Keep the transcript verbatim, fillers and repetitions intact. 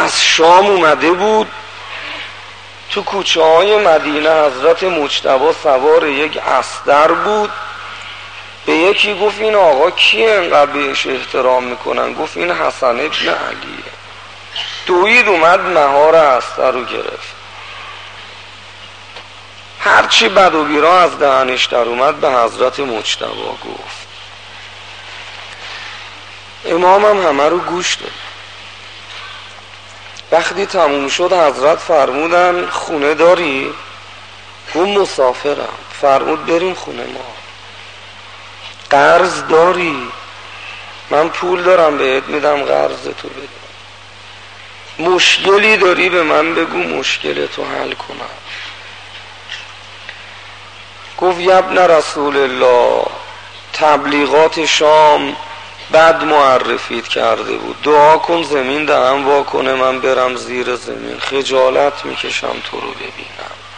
از شام اومده بود تو کوچه های مدینه. حضرت مجتبی سوار یک استر بود. به یکی گفت این آقا کیه انقدر بهش احترام میکنن؟ گفت این حسن ابن علیه. دوید اومد مهار استر رو گرفت. هرچی بد و بیرا از دهنش در اومد به حضرت مجتبی گفت. امامم همه رو گوش داد. وقتی تموم شد حضرت فرمودن خونه داری؟ گفت مسافرم. فرمود بریم خونه ما. قرض داری؟ من پول دارم بهت میدم قرض تو بدم. مشکلی داری به من بگو مشکل تو حل کنم. گفت یبن رسول الله تبلیغات شام بد معرفیت کرده بود، دعا کن زمین دهن وا کنه من برم زیر زمین، خجالت میکشم تو رو ببینم.